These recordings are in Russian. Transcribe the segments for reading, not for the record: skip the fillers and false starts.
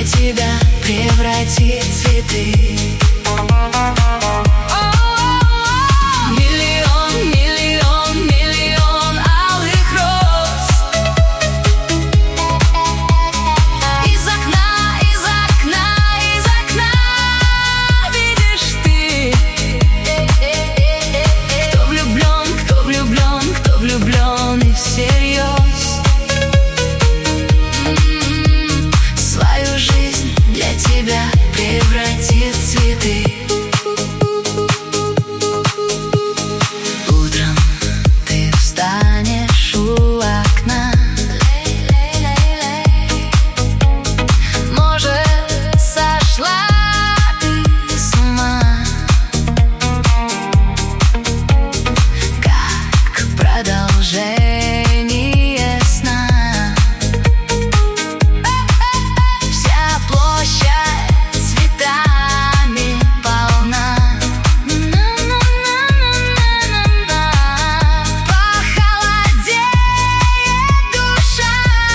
для тебя превратит цветы. Превратит цветы. Утром ты встанешь у окна, может, сошла ты с ума, как продолжение сна. Вся площадь цветами полна. Похолодеет душа.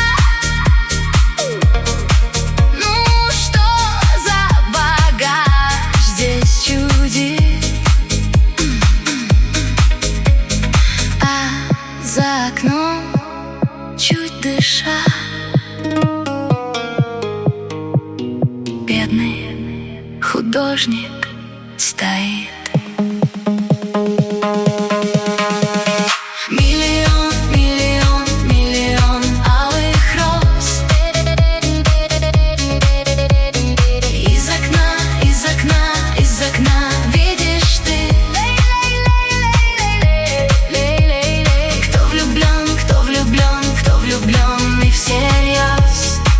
Ну что за багаж здесь чудит? А за окном, чуть дыша, бедный художник стоит. Миллион, миллион, миллион алых роз. Из окна, из окна, из окна видишь ты. Кто влюблен, кто влюблен, кто влюблен и всерьез.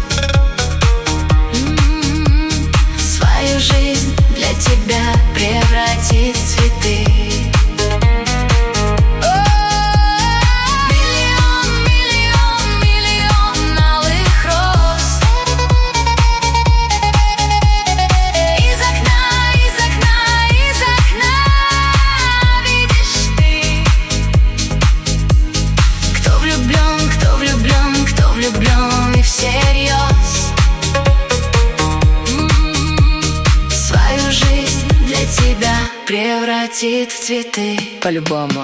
Свою жизнь для тебя превратит в цветы. Миллион, миллион, миллион алых роз. Из окна, из окна, из окна видишь ты. Кто влюблен, кто влюблен, кто влюблен и всерьез. Свою жизнь для тебя превратит в цветы. По-любому.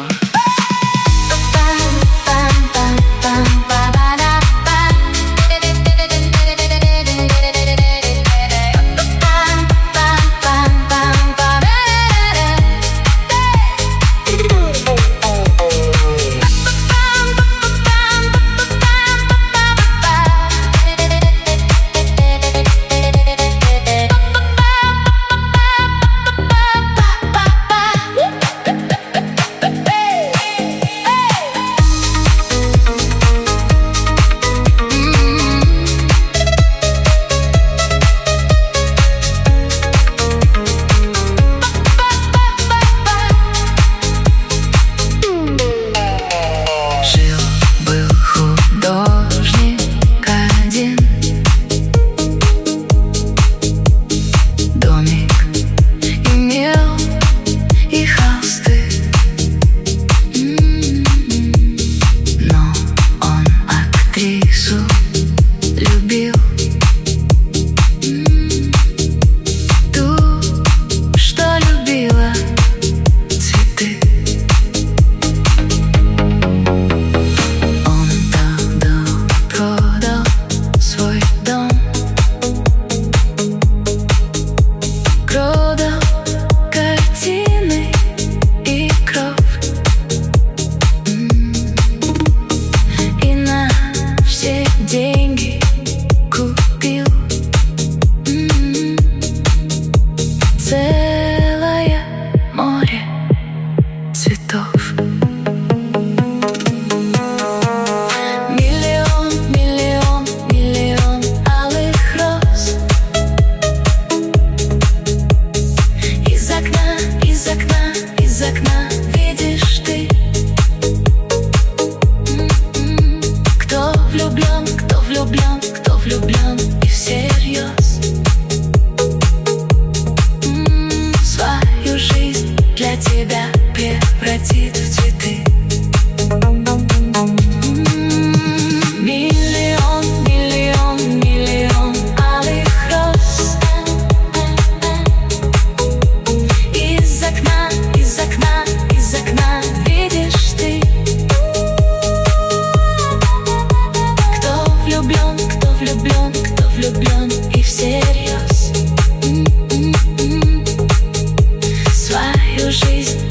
жизнь.